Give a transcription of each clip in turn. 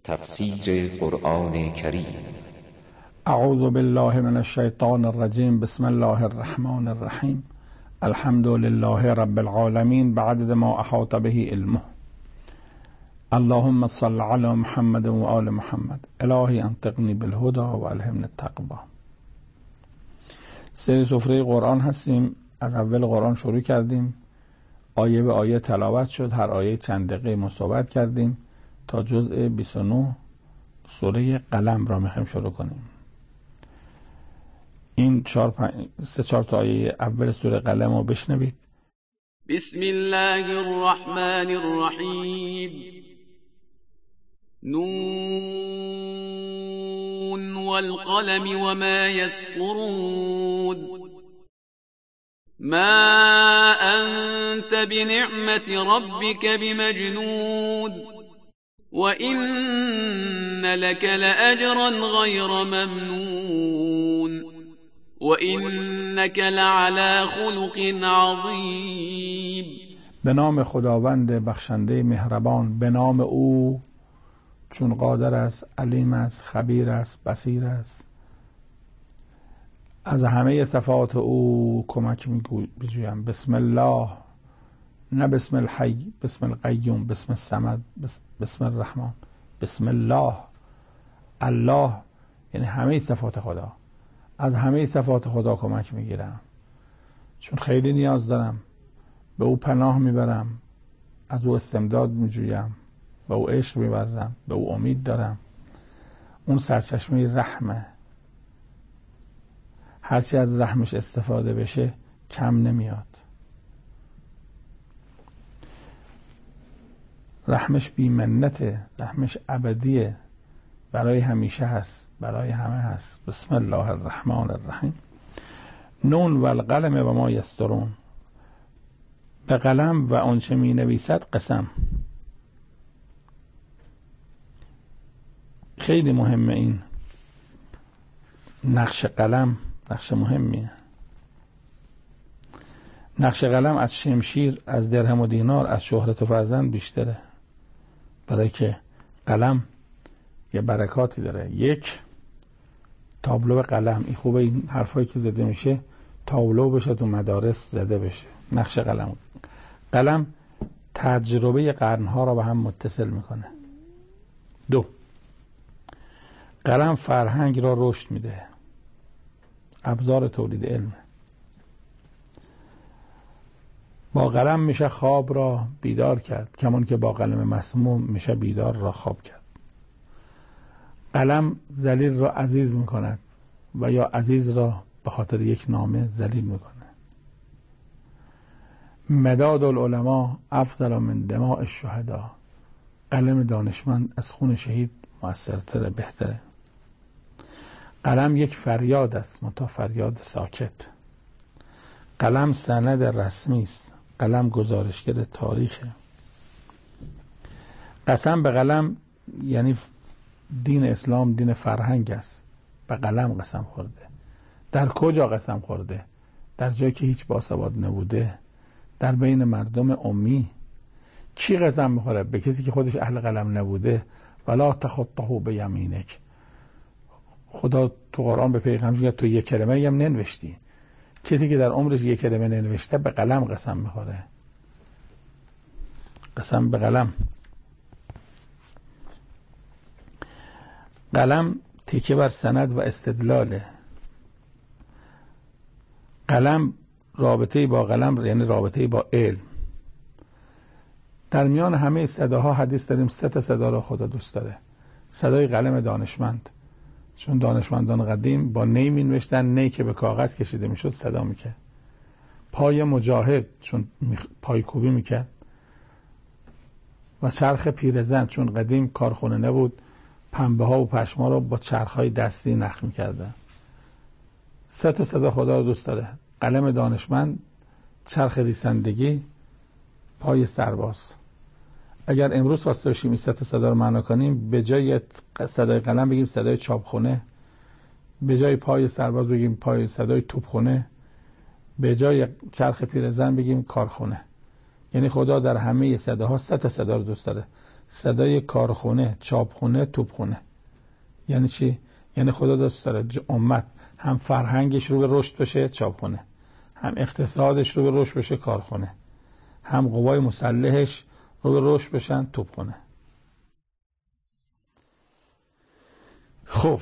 تفسیر قرآن کریم. اعوذ بالله من الشیطان الرجیم. بسم الله الرحمن الرحیم. الحمد لله رب العالمین بعدد ما احاط به علمه. اللهم صل علی محمد و آل محمد. الهی انطقنی بالهدى و الهمنی التقوی. سری سفره قرآن هستیم. از اول قرآن شروع کردیم، آیه به آیه تلاوت شد، هر آیه چند دقیقه ما صحبت کردیم تا جزء 29 سوره قلم را میخوایم شروع کنیم. این 4 تا آیه اول سوره قلم رو بشنوید. بسم الله الرحمن الرحیم. نون والقلم وما يسطرون. ما أنت بنعمة ربك بمجنون وإن لك لأجرا غير ممنون وإنك لعلى خلق عظيم. به نام خداوند بخشنده مهربان، به نام او، چون قادر است، علیم است، خبیر است، بصیر است. از همه صفات او کمک می‌جویم. بسم الله، نه بسم الحی، بسم القیوم، بسم الصمد، بسم الرحمن. بسم الله. الله یعنی همه صفات خدا. از همه صفات خدا کمک میگیرم، چون خیلی نیاز دارم. به او پناه میبرم، از او استمداد میجویم، به او عشق میورزم، به او امید دارم. اون سرچشمه رحمه، هرچی از رحمش استفاده بشه کم نمیاد. رحمش بی‌منته، رحمش ابدیه، برای همیشه هست، برای همه هست. بسم الله الرحمن الرحیم. نون و القلم و ما یسطرون. به قلم و آنچه می نویسد قسم. خیلی مهمه این نقش قلم، نقش مهمیه. نقش قلم از شمشیر، از درهم و دینار، از شهرت و فرزند بیشتره، برای که قلم یه برکاتی داره. یک، تابلو قلم. این خوبه این حرفایی که زده میشه تابلو بشه، تو مدارس زده بشه. نقش قلم. قلم تجربه قرنها را به هم متصل میکنه. دو، قلم فرهنگ را رشد میده، ابزار تولید علم. با قلم میشه خواب را بیدار کرد، کمان که با قلم مسموم میشه بیدار را خواب کرد. قلم ذلیل را عزیز میکند و یا عزیز را به خاطر یک نامه ذلیل میکنه. مداد العلماء افضل من دماء الشهداء. قلم دانشمند از خون شهید مؤثرتره، بهتره. قلم یک فریاد است، منتها فریاد ساکت. قلم سند رسمی است، قلم گزارشگر تاریخه. قسم به قلم یعنی دین اسلام دین فرهنگ است. به قلم قسم خورده. در کجا قسم خورده؟ در جایی که هیچ باسواد نبوده، در بین مردم امی. کی قسم میخوره؟ به کسی که خودش اهل قلم نبوده. ولا تخطه بیمینک. خدا تو قرآن به پیغمبر میگه تو یک کلمه هم ننوشتی. کسی که در عمرش یک کلمه ننوشته به قلم قسم میخوره. قسم به قلم. قلم تکیه بر سند و استدلاله. قلم رابطه با قلم یعنی رابطه با علم. در میان همه صداها حدیث داریم 3 تا صدا را خدا دوست داره. صدای قلم دانشمند، چون دانشمندان قدیم با نی می نوشتن، نی که به کاغذ کشیده می شد صدا می کرد. پای مجاهد، چون پایکوبی می کرد. و چرخ پیرزن، چون قدیم کارخونه نبود، پنبه ها و پشما رو با چرخ های دستی نخ می کردن. 3 تا صدا خدا رو دوست داره. قلم دانشمند، چرخ ریسندگی، پای سرباز. اگر امروز خواسته باشیم این 3 تا صدا رو معنا کنیم، به جای صدای قلم بگیم صدای چاپخونه، به جای پای سرباز بگیم پای صدای توپخونه، به جای چرخ پیرزن بگیم کارخونه. یعنی خدا در همه صداها 3 تا صدا رو دوست داره. صدای کارخونه، چاپخونه، توپخونه. یعنی چی؟ یعنی خدا دوست داره امت هم فرهنگش رو به رشد بشه، چاپخونه، هم اقتصادش رو به رشد بشه، کارخونه، هم قوای مسلحش رو به رشد بشن، توپخونه. خب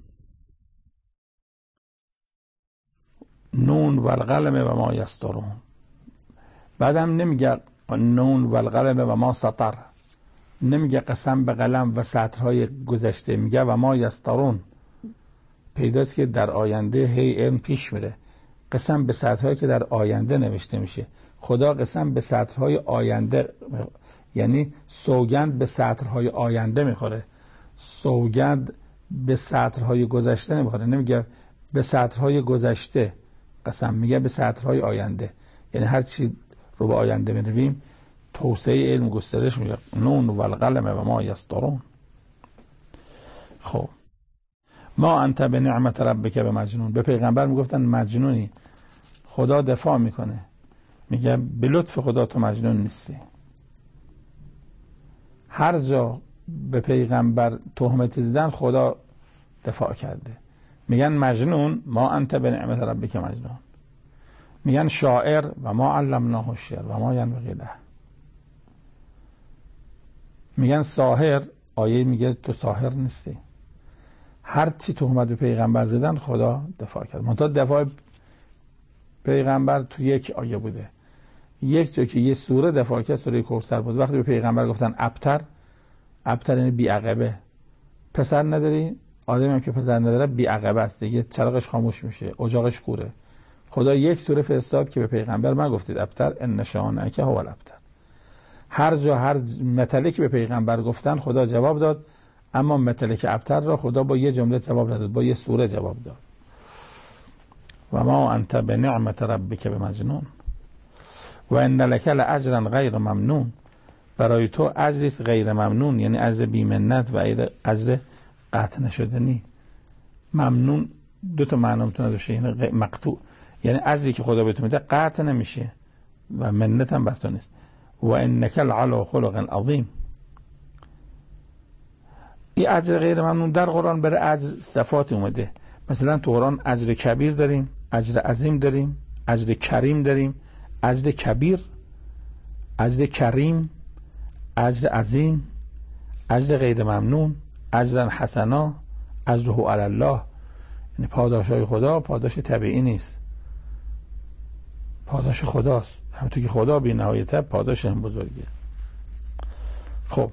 نون و القلم و ما یسطرون. بعدم نمیگه نون و القلم و ما سطر، نمیگه قسم به قلم و سطرهای گذشته، میگه و ما یسطرون. پیداست که در آینده هی علم پیش میره. قسم به سطرهایی که در آینده نوشته میشه. خدا قسم به سطرهای آینده، یعنی سوگند به سطرهای آینده میخوره، سوگند به سطرهای گذشته نمیخوره. نمیگه به سطرهای گذشته قسم، میگه به سطرهای آینده. یعنی هر چی رو به آینده میرویم توسعه علم، گسترش میشه. نون و القلم و ما یسطرون. خب ما انت به نعمت ربک به مجنون. به پیغمبر میگفتن مجنونی. خدا دفاع میکنه، میگه به لطف خدا تو مجنون نیستی. هر جا به پیغمبر تهمت زدن خدا دفاع کرده. میگن مجنون، ما انت به نعمت ربک مجنون. میگن شاعر، و ما علمناه الشعر و ما ینبغی له. میگن ساحر، آیه میگه تو ساحر نیستی. هر چی تهمت به پیغمبر زدن خدا دفاع کرد. منتها دفاع پیغمبر تو یک آیه بوده. یک جا که یه سوره دفاع کرد، سوره کوثر بود. وقتی به پیغمبر گفتن ابتر، ابتر یعنی بی عقبه. پسر نداری؟ آدمی هم که پسر نداره بی عقبه است دیگه، چراغش خاموش میشه، اجاقش کوره. خدا یک سوره فرستاد که به پیغمبر ما گفتید ابتر ان شانئک هو الابتر. هر جا هر مطلعی که به پیغمبر گفتن خدا جواب داد، اما مطلعی که ابتر را خدا با یه جمله جواب نداد، با یه سوره جواب داد. و ما انت به نعمت ربک به مجنون و ان لک لاجرا غیر ممنون. برای تو اجری غیر ممنون، یعنی اجر بی منت و اجر قطع نشدنی. ممنون دو تا معنی میتونه داشته، یعنی مقطوع، یعنی اجری که خدا بهت میده قطع نمیشه و منت هم بر تو نیست. و انک لعلی خلق عظیم. این اجر غیر ممنون در قرآن برای اجر صفات اومده. مثلا تو قرآن اجر کبیر داریم، اجر عظیم داریم، اجر کریم داریم، اجر کبیر، اجر کریم، اجر عظیم، اجر غیر ممنون، اجر حسنا، اجره علی الله. یعنی پاداشای خدا پاداش طبیعی نیست، پاداش خداست. همونطور که خدا بی نهایت پاداش هم بزرگه. خب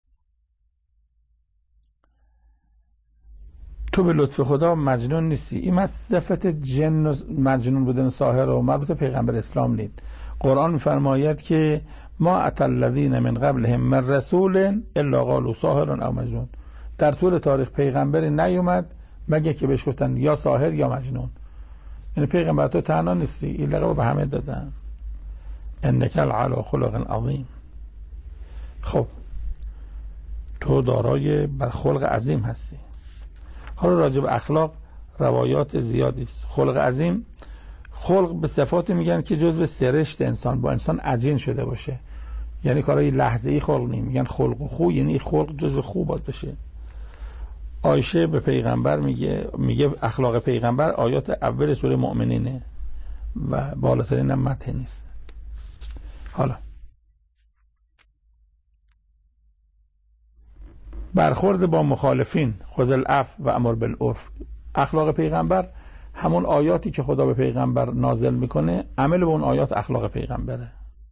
تو به لطف خدا مجنون نیستی. این مسافت جن و مجنون بودن ساحر و مربوط پیغمبر اسلام نیست. قرآن میفرماید که ما اتى الذین من قبلهم من رسول الا قالوا ساحر او مجنون. در طول تاریخ پیغمبری نیومد مگه که بهش گفتن یا ساحر یا مجنون. یعنی پیغمبر تو تنها نیستی، این لقب به همه دادن. انک لعلی خلق عظیم. خب تو دارای بر خلق عظیم هستی. حالا راجع به اخلاق روایات زیادی است. خلق عظیم، خلق به صفات میگن که جزء سرشت انسان، با انسان عجین شده باشه. یعنی کارهای لحظه‌ای خلق نیم. میگن خلق و خو، یعنی خلق جزء خو باید بشه. عایشه به پیغمبر میگه اخلاق پیغمبر آیات اول سوره مؤمنینه و بالاترین هم متن نیست. حالا برخورد با مخالفین، خذ العفو و امر بالعرف. اخلاق پیغمبر همون آیاتی که خدا به پیغمبر نازل میکنه، عمل به اون آیات اخلاق پیغمبره.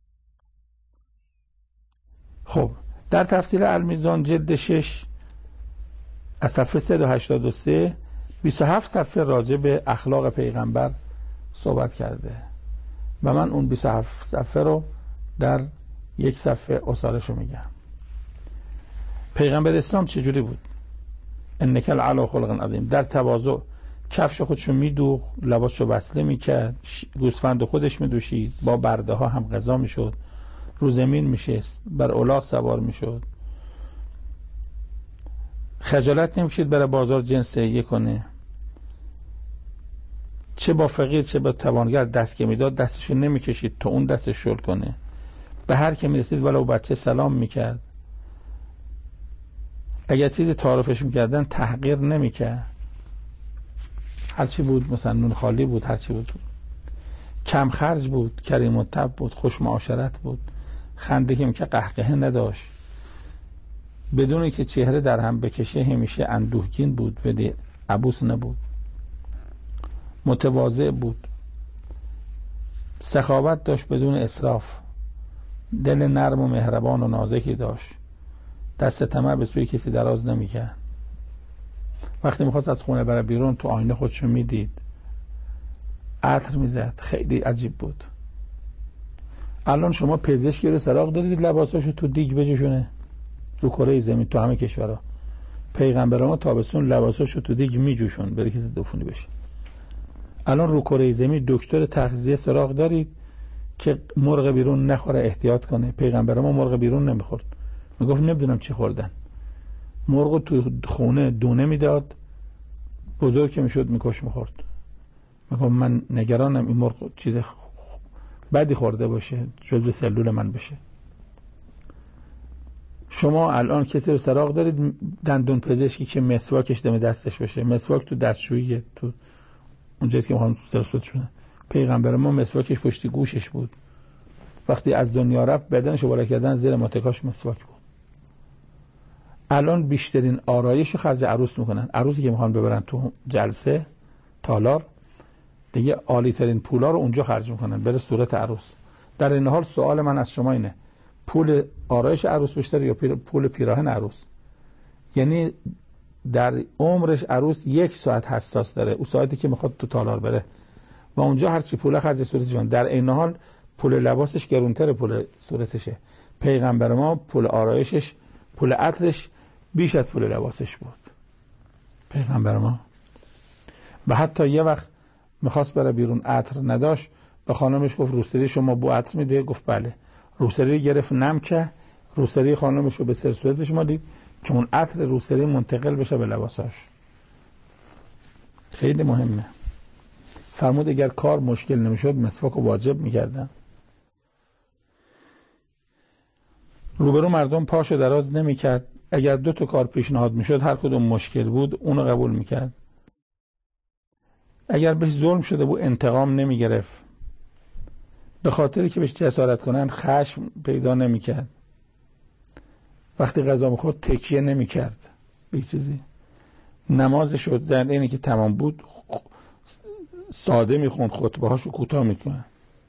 خب در تفسیر المیزان جلد 6 از صفحه 383 27 صفحه راجع به اخلاق پیغمبر صحبت کرده و من اون 27 صفحه رو در یک صفحه اصالشو میگم. پیغمبر اسلام چجوری بود؟ انک لعلی خلق عظیم. در تواضع کفش خودشو میدوخت، لباسشو وصله میکرد، گوسفند خودش میدوشید، با برده ها هم غذا میشد، رو زمین میشست، بر الاغ سوار میشد، خجالت نمیکشید برای بازار جنس تهیه کنه. چه با فقیر چه با توانگر دست که میداد دستشو نمیکشید تا اون دستش شل کنه. به هر که میرسید ولو بچه سلام میکرد. اگر چیزی تعارفش میکردن تحقیر نمیکرد، هرچی بود مثلا نون خالی بود، هرچی بود. کم خرج بود، کریم الطبع بود، خوش معاشرت بود، خنده که میکرد قهقهه نداشت، بدون که چهره در هم بکشه همیشه اندوهگین بود، ولی عبوس نبود، متواضع بود، سخاوت داشت بدون اسراف، دل نرم و مهربان و نازکی داشت، دست طمع به سوی کسی دراز نمیکرد. وقتی میخواست از خونه بره بیرون تو آینه خودشو میدید، عطر میزد، خیلی عجیب بود. الان شما پزشکی رو سراغ دارید لباساشو تو دیگ بجوشونه رو کره زمین، تو همه کشورها پیغمبران تابستون لباساشو تو دیگ میجوشون بره کسی دفونی بشه. الان رو کره زمین دکتر تغذیه سراغ دارید که مرغ بیرون نخوره، احتیاط کنه. پیغمبر ما مرغ بیرون نمیخورد، میگفت نمیدونم چی خوردن، مرغ تو خونه دونه میداد، بزرگ که میشد میکش میخورد. میگفت من نگرانم این مرغ چیز بدی خورده باشه، جزء سلول من بشه. شما الان کسی رو سراغ دارید دندون پزشکی که مسواکش دم دستش بشه، مسواک تو دستشویی، تو اونجایی که میخوام سرسوت شونه. پیغمبر ما مسواکش پشت گوشش بود، وقتی از دنیا رفت بدنشو بالا کردن زیر ماتکاش مسواک بود. الان بیشترین آرایشو خرج عروس میکنن، عروسی که میخوان ببرن تو جلسه تالار دیگه عالی ترین پولا رو اونجا خرج میکنن بره صورت عروس. در این حال سوال من از شما اینه، پول آرایش عروس بیشتره یا پول پیراهن عروس؟ یعنی در عمرش عروس 1 ساعت حساس داره، اون ساعتی که میخواد تو تالار بره، و اونجا هرچی پول خرج صورتش میکنن. در این حال پول لباسش گرونتر پول صورتشه. پیغمبر ما پول آرایشش، پول عطرش بیش از پول لباسش بود پیغمبر ما. و حتی یه وقت میخواست بره بیرون عطر نداشت، به خانمش گفت روسری شما بو عطر میده؟ گفت بله. روسری گرفت نم که روسری خانمش رو به سر صورتش مالید که اون عطر روسری منتقل بشه به لباساش. خیلی مهمه. فرمود اگر کار مشکل نمیشد مسواک رو واجب میکردن. روبرو مردم پاشو دراز نمیکرد، اگر 2 تا کار پیشنهاد میشد هر کدوم مشکل بود اونو قبول میکرد. اگر بهش ظلم شده بود انتقام نمیگرفت، به خاطری که بهش جسارت کنن خشم پیدا نمیکرد. وقتی غذا میخورد تکیه نمیکرد به چیزی. نمازش رو در اینی که تمام بود ساده میخوند، خطبه هاشو کوتاه میکنه.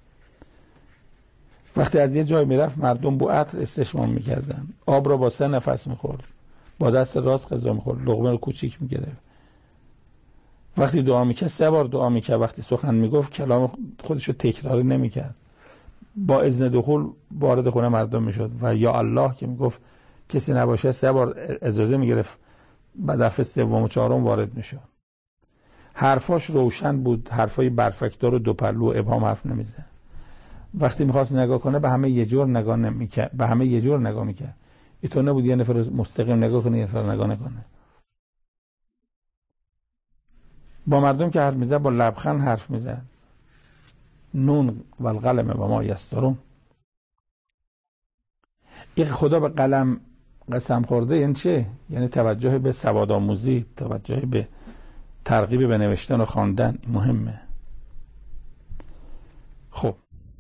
وقتی از یه جای میرفت مردم بو عطر استشمام میکردن. آب را با 3 نفس میخورد، با دست راست غذا میخورد، لقمه رو کوچیک میگرفت. وقتی دعا میکرد 3 بار دعا میکرد، وقتی سخن میگفت کلام خودش رو تکراری نمیکرد. با اذن دخول وارد خونه مردم میشد و یا الله که میگفت کسی نباشه 3 بار اجازه میگرفت، بعد دفعه 3 و 4 وارد میشد. حرفاش روشن بود، حرفای برفکدار و 2 پهلو و ابهام حرف نمیزد. وقتی میخواست نگاه کنه به همه یه جور نگاه نمیکرد، به همه یه جور نگاه میکرد. اینطور نبود یه نفر مستقیم نگاه کنه یه نفر نگاه نکنه. با مردم که حرف میزد با لبخند حرف میزد. نون و القلم و ما یسطرون. این خدا به قلم قسم خورده یعنی چه؟ یعنی توجه به سوادآموزی، توجه به ترغیب به نوشتن و خواندن مهمه. خب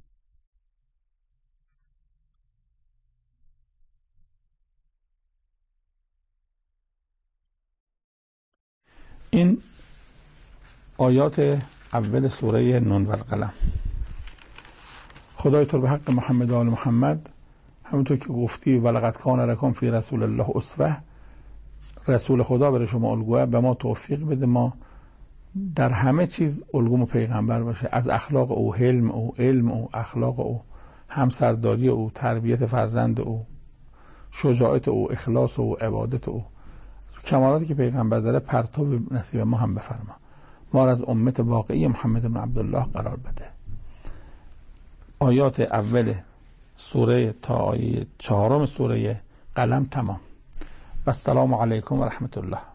این آیات اول سوره نون و القلم. خدای تو به حق محمد و آل محمد همونطور که گفتی ولقد کان لکم فی رسول الله اسوه، رسول خدا برای شما الگوه، به ما توفیق بده ما در همه چیز الگوم پیغمبر باشه، از اخلاق او، حلم او، علم او، اخلاق او، همسرداری او، تربیت فرزند او، شجاعت او، اخلاص او، عبادت او، کمالاتی که پیغمبر داره پرتاب نصیب ما هم بفرما. ما را از امت واقعی محمد بن عبدالله قرار بده. آیات اول سوره تا آیه 4 سوره قلم تمام. و السلام علیکم و رحمت الله.